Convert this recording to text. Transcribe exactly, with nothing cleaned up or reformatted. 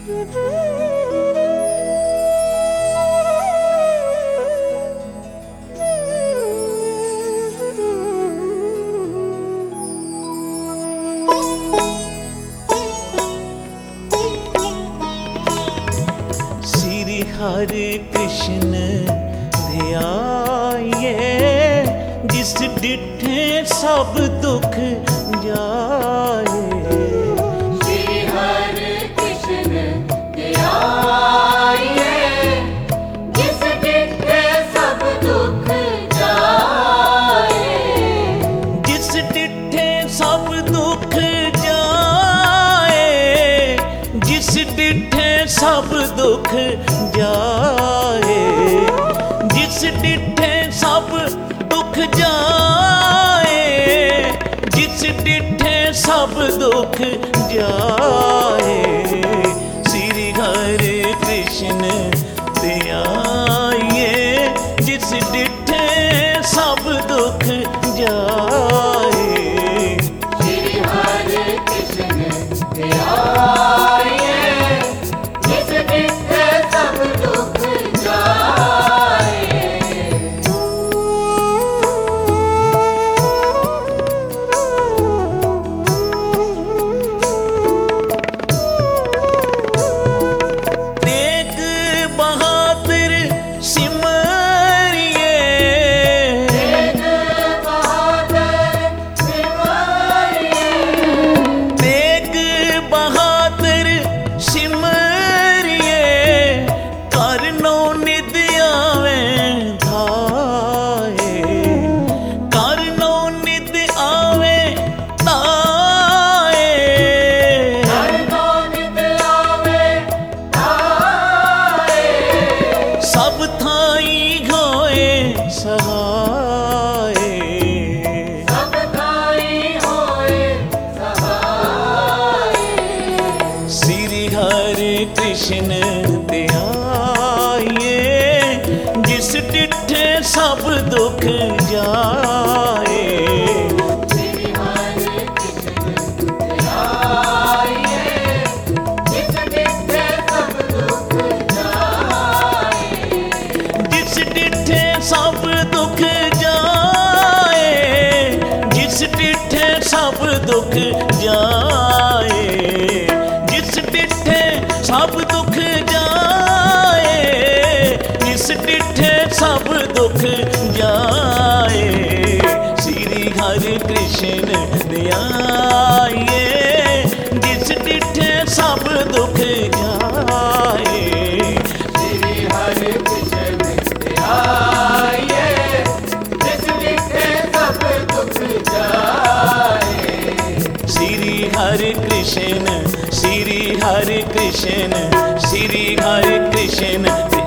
श्री हरे कृष्ण ध्याये, जिस डिठे सब दुख जाए। श्री हरे कृष्ण ध्याये, जिस डिठे सब दुख जाए। जिस डिठे सब दुख जाए, जिस डिठे सब दुख जाए, जिस डिठे सब दुख जाए, जिस डिठे सब दुख जाए। श्री हरे कृष्ण ध्याये, जिस डिठे सब दुख जाए। श्री हरे कृष्ण ध्याये, जिस डिठे सब दुख जाए। तेग बहादुर सिमरिए, तेग बहादुर सिमरिए, तेग बहादुर सिमरिए, करनो निद आवे धाए। करनो निद आवे ताए, करनो निद आवे ताए। सब थाई होए सहाय। सब थाई होए सहाय। श्री हरे कृष्ण ध्याये, जिस डिठे सब दुख जाए। श्री हरे कृष्ण ध्याये, जिस डिठे सब दुख जाए। जिस डिठे सब दुख जाए, जिस डिठे सब दुख जाए। जिस डिठे सब दुख जाए, जिस डिठे सब दुख जाए। श्री हरे कृष्ण ध्याये, जिस डिठे सब दुख जाए। श्री हरे कृष्ण ध्याये, जिस डिठे सब दुख जाए। श्री हरे कृष्ण, श्री हरे कृष्ण, श्री हरे कृष्ण